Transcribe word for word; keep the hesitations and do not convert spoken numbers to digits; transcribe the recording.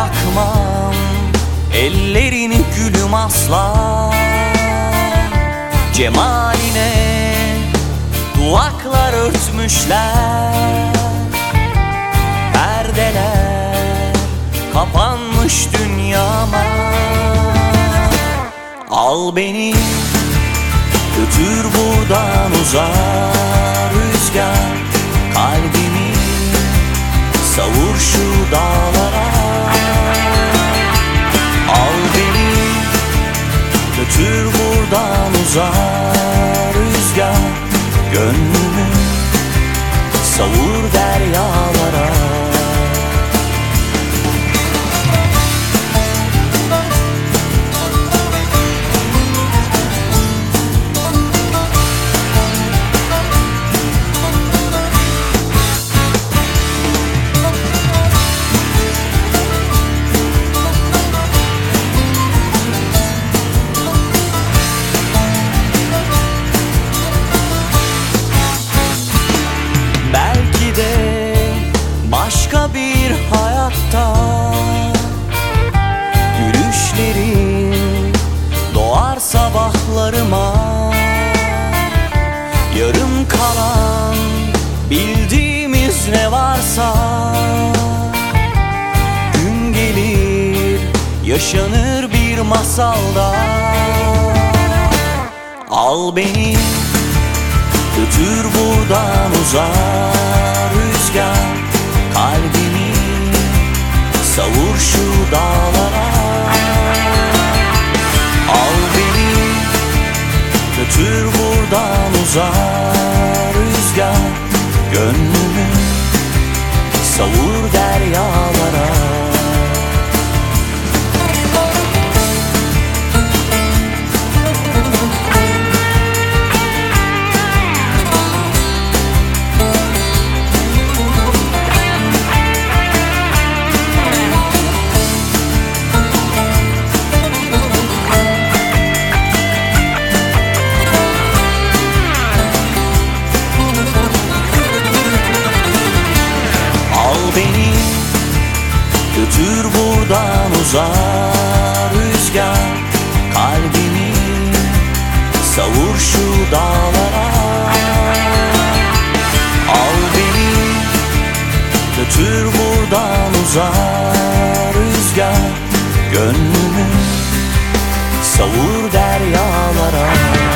bırakmam ellerini gülüm asla. Cemaline duvaklar örtmüşler, perdeler kapanmış dünyama. Al beni götür buradan uzağa rüzgar, kalbimi savur şu dağlara. Al beni götür buradan uzağa rüzgar, gönlümü savur deryalara. Başka bir hayatta gülüşlerin doğar sabahlarıma. Yarım kalan bildiğimiz ne varsa, gün gelir yaşanır bir masalda. Al beni götür buradan uzağa rüzgar, kalbimi savur şu dağlara. Al beni götür buradan uzağa rüzgar, gönlümü savur deryalara. Beni götür buradan uzağa rüzgar, kalbimi savur şu dağlara. Al beni götür buradan uzağa rüzgar, gönlümü savur deryalara.